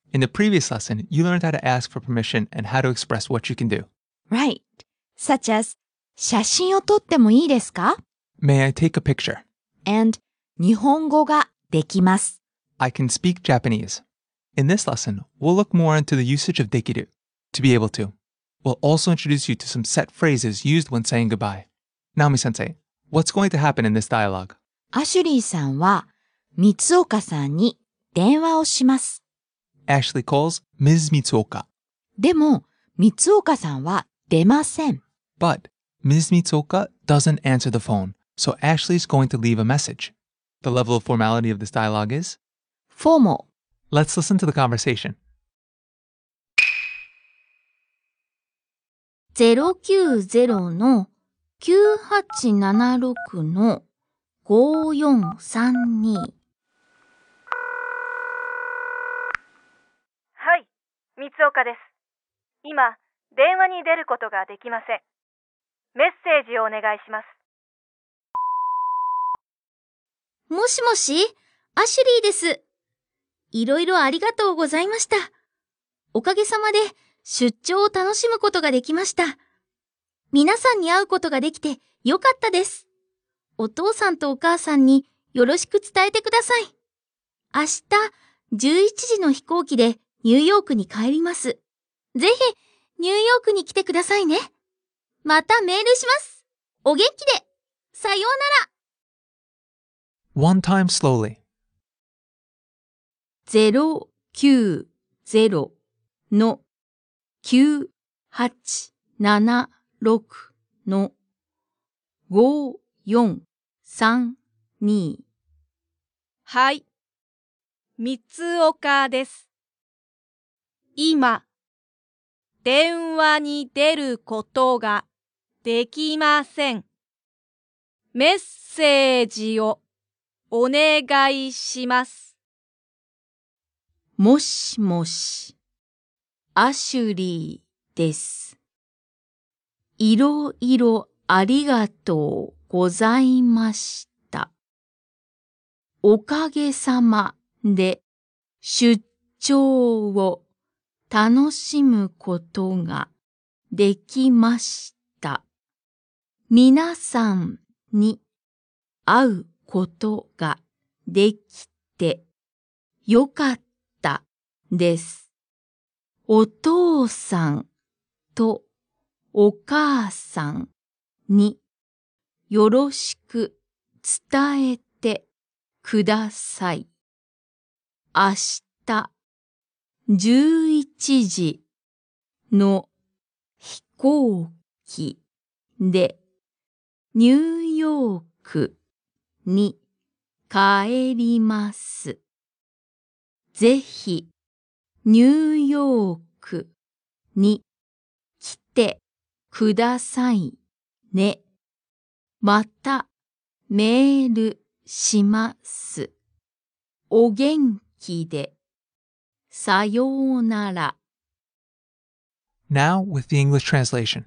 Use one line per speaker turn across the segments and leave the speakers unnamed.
In the previous lesson, you learned how to ask for permission and how to express what you can do.
Right. Such as, 写真を撮ってもいいですか?
May I take a picture?
And 日本語ができます。
I can speak Japanese. In this lesson, we'll look more into the usage of dekiru, to be able to. We'll also introduce you to some set phrases used when saying goodbye. Naomi-sensei, what's going to happen in this dialogue?
アシュリーさんは、三岡さんに電話をします。
Ashley calls Ms. Mitsuoka.
でも、三岡さんは出ません。
But Ms. Mitsuoka doesn't answer the phone, so Ashley's going to leave a message. The level of formality of this dialogue is?
Formal.
Let's listen to the conversation.
090-9876-5432。
はい、三岡です。今、電話に出ることができません。メッセージをお願いします。
もしもし、アシュリーです。いろいろありがとうございました。おかげさまで出張を楽しむことができました。皆さんに会うことができてよかったです。お父さんとお母さんによろしく伝えてください。明日11時の飛行機でニューヨークに帰ります。ぜひニューヨークに来てくださいね。またメールします。お元気で。さようなら。
One time slowly.
090-9876-5432。
はい、三岡です。今、電話に出ることができません。メッセージをお願いします。
もしもし、アシュリーです。いろいろありがとうございました。おかげさまで出張を楽しむことができました。皆さんに会うことができてよかったです。お父さんとお母さんによろしく伝えてください。明日11時の飛行機でニューヨークに帰ります。ぜひニューヨークに来てくださいね。またメールします。お元気で。さようなら。
Now with the English translation.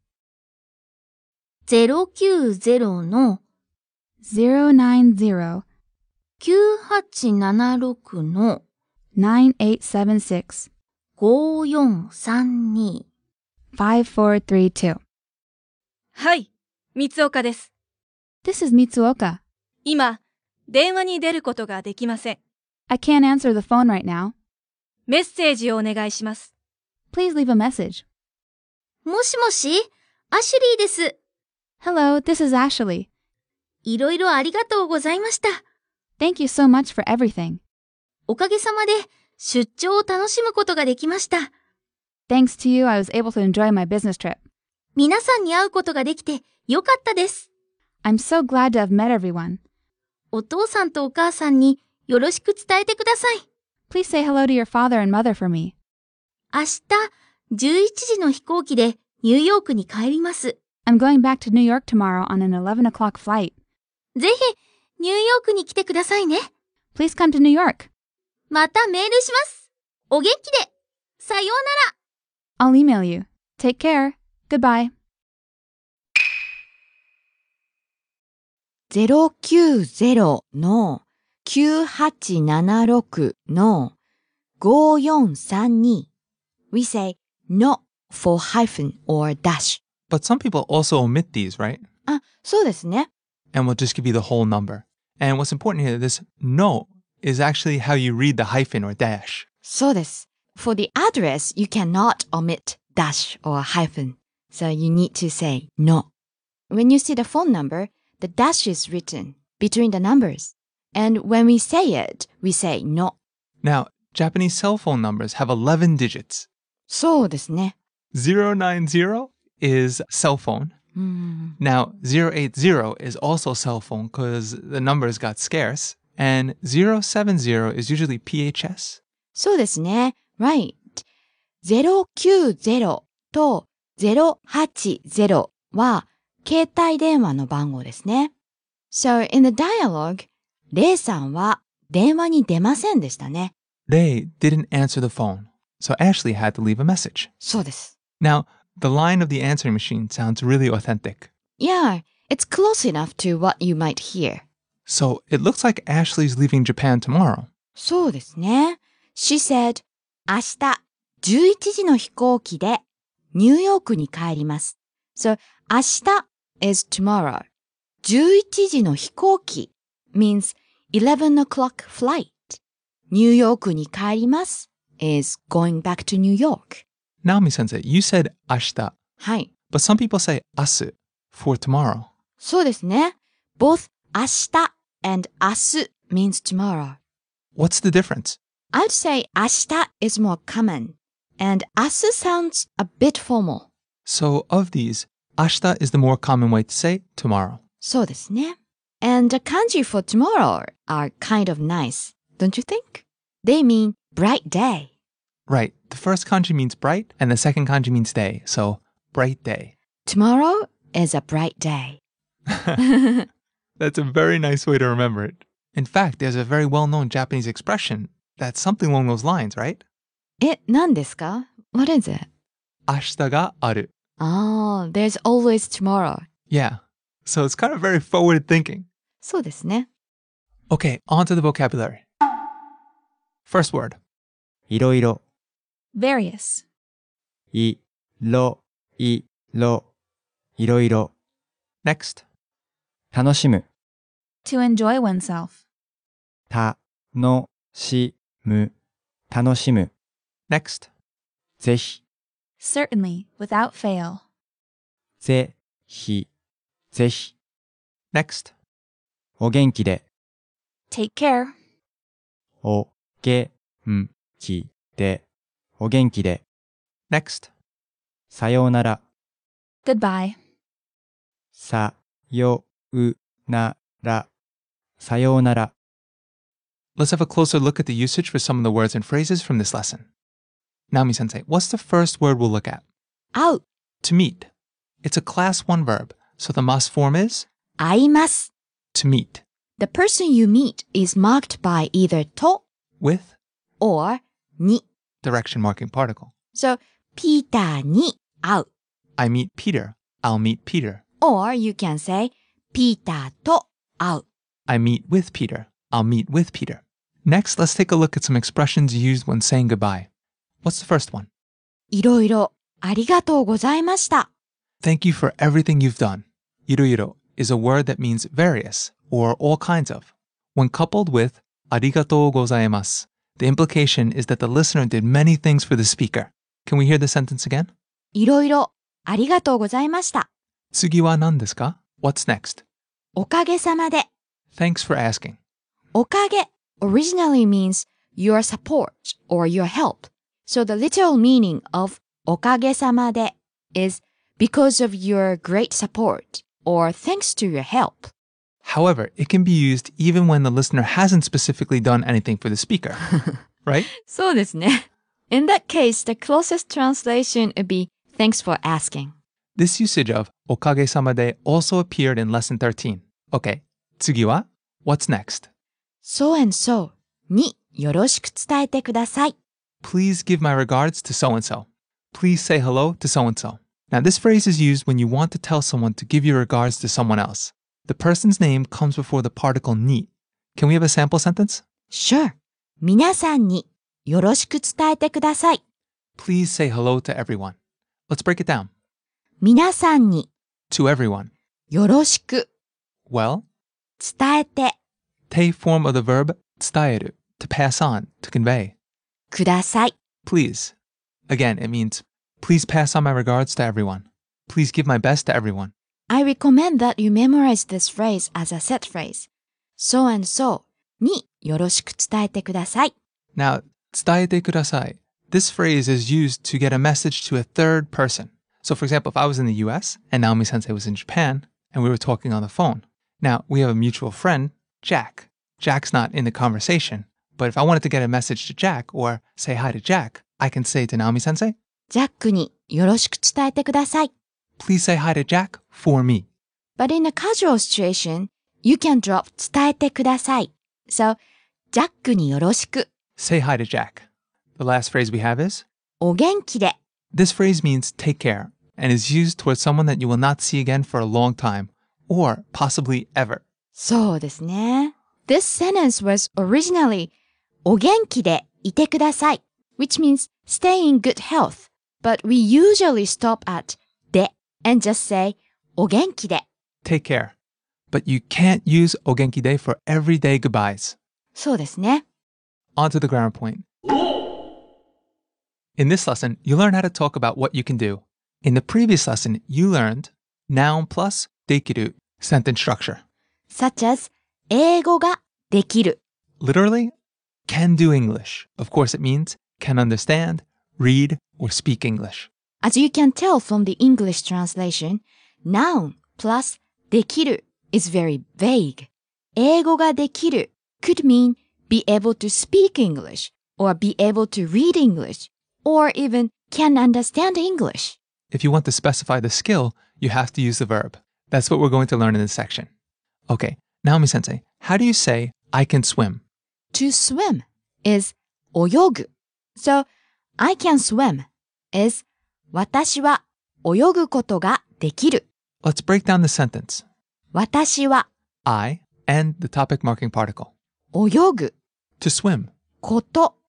090-9876-5432。
5432。
はい、三岡です。
This is Mitsuoka.
今、電話に出ることができません。
I can't answer the phone right now.
メッセージをお願いします。
Please leave a message.
もしもし、アシュリーです。
Hello, this is Ashley.
いろいろありがとうございました。
Thank you so much for everything.
おかげさまで出張を楽しむことができました。
Thanks to you, I was able to enjoy my business trip.
皆さんに会うことができてよかったです。
I'm so glad to have met everyone.
お父さんとお母さんによろしく伝えてください。
Please say hello to your father and mother for me.
明日11時の飛行機でニューヨークに帰ります。
I'm going back to New York tomorrow on an 11 o'clock flight.
ぜひニューヨークに来てくださいね。
Please come to New York.
またメールします。お元気で。さようなら。
I'll email you. Take care. Goodbye.
090-9876
5432. We say no for hyphen or dash.
But some people also omit these, right?
そうですね。
And we'll just give you the whole number. And what's important here, this no is actually how you read the hyphen or dash.
そうです。For the address, you cannot omit dash or hyphen. So you need to say no. When you see the phone number, the dash is written between the numbers. And when we say it, we say no.
Now, Japanese cell phone numbers have 11 digits.
そうですね。
090 is cell phone. Now, 080 is also cell phone because the numbers got scarce. And 070 is usually PHS.
そうですね。Right. 090と080は携帯電話の番号ですね。So in the dialogue, レイさんは電話に出ませんでしたね。
They didn't answer the phone, so Ashley had to leave a message.
そうです。
Now, the line of the answering machine sounds really authentic.
Yeah, it's close enough to what you might hear.
So it looks like Ashley's leaving Japan tomorrow.
そうですね。She said, 明日11時の飛行機でニューヨークに帰ります。So, 明日 is tomorrow. 11時の飛行機 means 11 o'clock flight. ニューヨークに帰ります is going back to New York.
Naomi sensei, you said 明日,
はい。
but some people say 明日 for tomorrow.
そうですね。Both 明日 and 明日 means tomorrow.
What's the difference?
I'd say 明日 is more common, and 明日 sounds a bit formal.
So of these, 明日 is the more common way to say tomorrow.
そうですね。And the kanji for tomorrow are kind of nice, don't you think? They mean bright day.
Right. The first kanji means bright, and the second kanji means day. So, bright day.
Tomorrow is a bright day.
That's a very nice way to remember it. In fact, there's a very well-known Japanese expression that's something along those lines, right?
何ですか? What is it?
明日がある.
Oh, there's always tomorrow.
Yeah. So it's kind of very forward thinking.
そうですね。
Okay, on to the vocabulary. First word.
いろいろ、
various,
いろいろ、いろいろ、
Next.
楽しむ、
to enjoy oneself,
たのしむ、楽しむ、
Next.
ぜひ、
certainly, without fail,
ぜひ、ぜひ、
Next.
お元気で、
take care,
おげんきで、お元気で、
Next.
さようなら、
goodbye,
さようなら、さようなら。
Let's have a closer look at the usage for some of the words and phrases from this lesson. Naomi-sensei, what's the first word we'll look at?
会う、
To meet. It's a class 1 verb, so the mas form is
会います。
to meet.
The person you meet is marked by either と
With
or に。
direction marking particle.
So, ピーターに会う。
I meet Peter. I'll meet Peter.
Or you can say, ピーターと会う。
I meet with Peter. I'll meet with Peter. Next, let's take a look at some expressions used when saying goodbye. What's the first one?
いろいろありがとうございました。
Thank you for everything you've done. Iroiro is a word that means various or all kinds of. When coupled with ありがとうございます, the implication is that the listener did many things for the speaker. Can we hear the sentence again?
いろいろありがとうございました。
次は何ですか? What's next?
おかげさまで。
Thanks for asking.
おかげ originally means your support or your help. So the literal meaning of おかげさまで is because of your great support or thanks to your help.
However, it can be used even when the listener hasn't specifically done anything for the speaker. Right?
そうですね。In that case, the closest translation would be thanks for asking.
This usage of おかげさまで also appeared in lesson 13. Okay, 次は What's next?
So and so によろしく伝えてください。
Please give my regards to so-and-so. Please say hello to so-and-so. Now, this phrase is used when you want to tell someone to give your regards to someone else. The person's name comes before the particle ni. Can we have a sample sentence?
Sure. 皆さんによろしく伝えてください。
Please say hello to everyone. Let's break it down.
皆さんに
To everyone.
よろしく
Well,
伝えて
te form of the verb 伝える to pass on, to convey.
ください。
Please. Again, it means please pass on my regards to everyone. Please give my best to everyone.
I recommend that you memorize this phrase as a set phrase. So and so によろしく伝えてください。
Now, 伝えてください. This phrase is used to get a message to a third person. So for example, if I was in the US and Naomi Sensei was in Japan and we were talking on the phone. Now, we have a mutual friend, Jack. Jack's not in the conversation, but if I wanted to get a message to Jack or say hi to Jack, I can say to Naomi Sensei,
ジャックによろしく伝えてください。
please say hi to Jack for me.
But in a casual situation, you can drop 伝えてください。So, ジャックによろしく。
Say hi to Jack. The last phrase we have is,
お元気で。
this phrase means take care and is used towards someone that you will not see again for a long time or possibly ever.
そうですね。This sentence was originally お元気でいてください which means stay in good health. But we usually stop at で and just say お元気で。
Take care. But you can't use お元気で for everyday goodbyes.
そうですね。
On to the grammar point. In this lesson, you learn how to talk about what you can do. In the previous lesson, you learned noun plus できる sentence structure.
Such as 英語ができる。
Literally, can do English. Of course, it means can understand, read, or speak English.
As you can tell from the English translation, noun plus できる is very vague. 英語ができる could mean be able to speak English or be able to read English or even can understand English.
If you want to specify the skill, you have to use the verb. That's what we're going to learn in this section. Okay, Naomi Sensei, how do you say I can swim?
To swim is 泳ぐ. So, I can swim is 私は泳ぐことができる.
Let's break down the sentence.
私は
I and the topic marking particle.
泳ぐ
To swim.
こと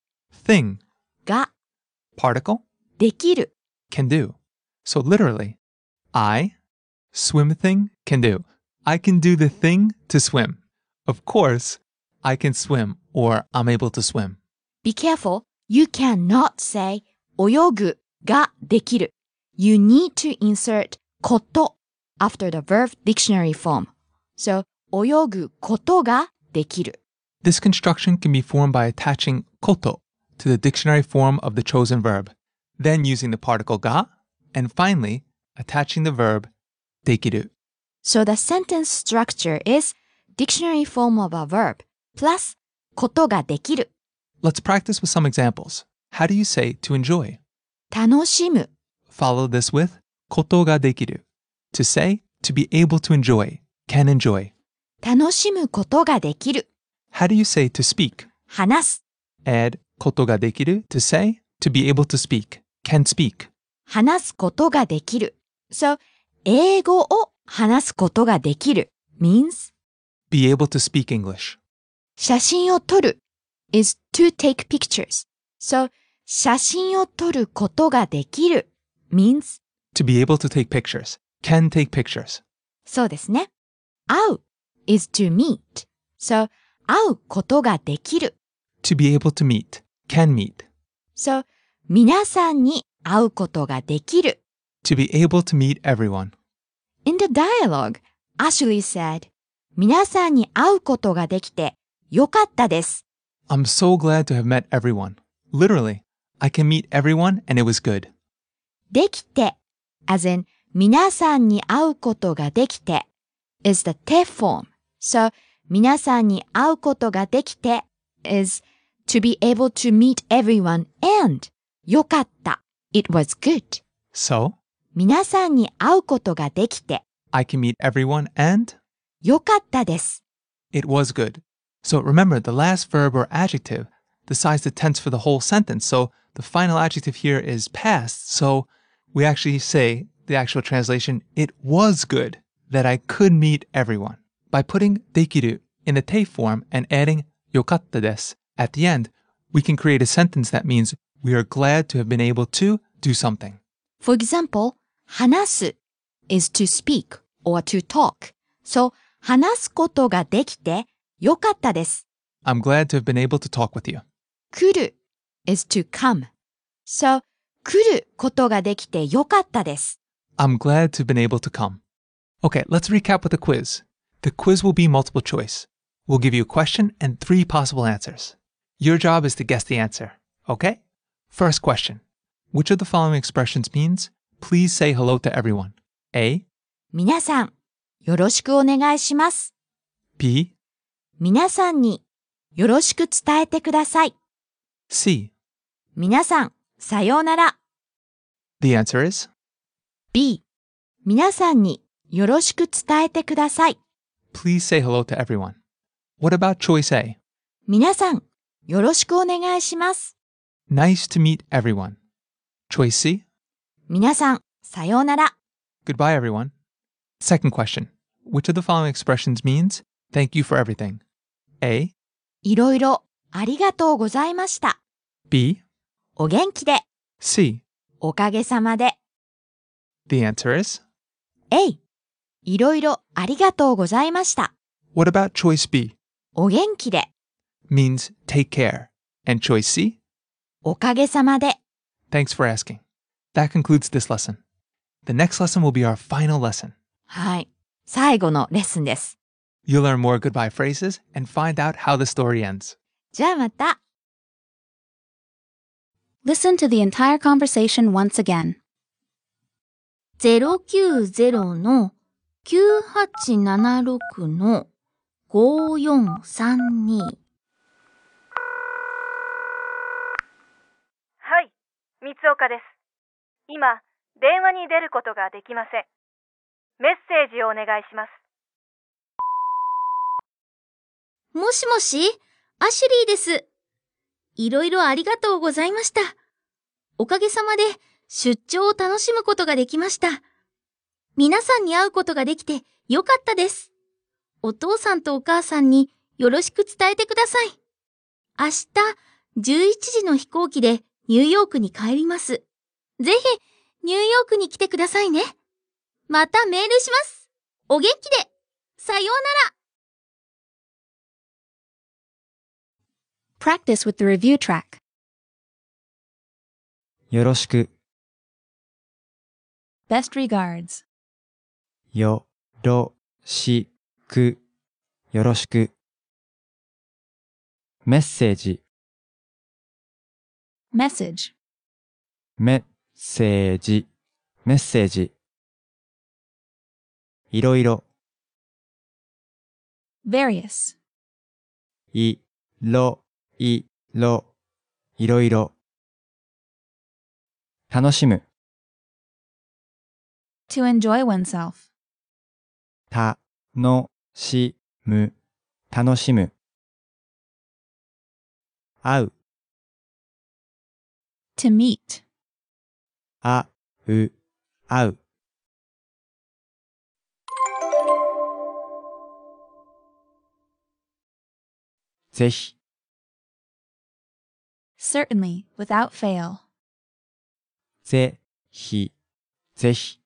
Thing.
が
Particle.
できる.
Can do. So literally, I, swim thing, can do. I can do the thing to swim. Of course, I can swim or I'm able to swim.
Be careful, you cannot say 泳ぐができる. You need to insert こと after the verb dictionary form. So, 泳ぐことができる.
This construction can be formed by attaching koto to the dictionary form of the chosen verb, then using the particle ga, and finally attaching the verb できる.
So the sentence structure is dictionary form of a verb plus ことができる.
Let's practice with some examples. How do you say to enjoy?
楽しむ
Follow this with ことができる. To say, to be able to enjoy, can enjoy.
楽しむことができる.
How do you say to speak?
話す
Add ことができる to say, to be able to speak, can speak.
話すことができる. So, 英語を話すことができる means
Be able to speak English.
写真を撮る is to take pictures. So, 写真を撮ることができる means
To be able to take pictures, can take pictures.
そうですね。会う is to meet. So, 会うことができる。
To be able to meet, can meet.
So, 皆さんに会うことができる。
To be able to meet everyone.
In the dialogue, Ashley said, 皆さんに会うことができてよかったです。
I'm so glad to have met everyone. Literally, I can meet everyone and it was good.
できて as in 皆さんに会うことができて is the te form. So, 皆さんに会うことができて is to be able to meet everyone and よかった it was good.
So,
皆さんに会うことができて
I can meet everyone and
よかったです。
it was good. So remember, the last verb or adjective decides the tense for the whole sentence. So the final adjective here is past. So we actually say the actual translation, it was good that I could meet everyone. By putting できる in the te form and adding よかったです at the end, we can create a sentence that means we are glad to have been able to do something.
For example, 話す is to speak or to talk. So, 話すことができてよかったです。
I'm glad to have been able to talk with you.
来る is to come. So, 来ることができてよかったです。
I'm glad to have been able to come. Okay, let's recap with a quiz. The quiz will be multiple choice. We'll give you a question and 3 possible answers. Your job is to guess the answer. Okay? First question. Which of the following expressions means, please say hello to everyone? A,
皆さん、よろしくお願いします。
B,
皆さんによろしく伝えてください。
C.
皆さん、さようなら。
The answer is
B、皆さんによろしく伝えてください。
please say hello to everyone. What about choice A?
皆さん、よろしくお願いします。
Nice to meet everyone. Choice C?
皆さん、さようなら。
Goodbye, everyone. Second question. Which of the following expressions means, thank you for everything? A,
いろいろありがとうございました。
B,
お元気で、
C.
おかげさまで。
The answer is
A、いろいろありがとうございました。
what about choice B?
お元気で、
Means take care. And choice C?
おかげさまで。
Thanks for asking. That concludes this lesson. The next lesson will be our final lesson.
はい。最後のレッスンです。
You'll learn more goodbye phrases and find out how the story ends.
じゃあまた。
Listen to the entire conversation once again.
090-9876-5432。
はい、三岡です。今、電話に出ることができません。メッセージをお願いします。
もしもし、アシュリーです。いろいろありがとうございました。おかげさまで出張を楽しむことができました。皆さんに会うことができてよかったです。お父さんとお母さんによろしく伝えてください。明日11時の飛行機でニューヨークに帰ります。ぜひニューヨークに来てくださいね。またメールします。お元気で。さようなら。
Practice with the review track.
よろしく、
Best regards.
よろしく、よろしく。メッセージ、
Message.
メッセージ、メッセージ。いろいろ、
Various.
いろいろ、いろいろ。楽しむ、
To enjoy oneself.
たのしむ、楽しむ。会う、
To meet.
会う、会う。ぜひ、
Certainly, without fail.
ぜひ、ぜひ。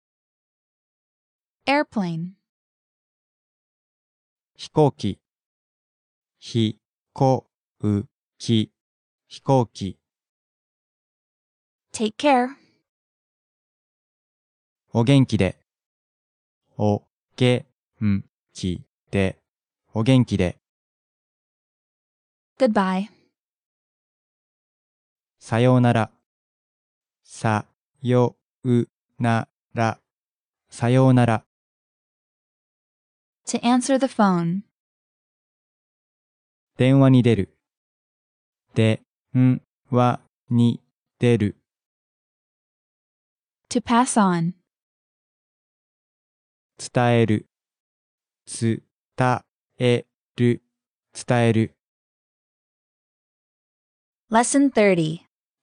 Airplane.
飛行機、ひこうき、飛行機。
Take care.
お元気で、おげんきで、お元気で。
Goodbye.
さようなら、さようなら、さようなら。
To answer the phone.
電話に出る、電話に出る。
To pass on.
伝える、伝える、伝える。
Lesson 30.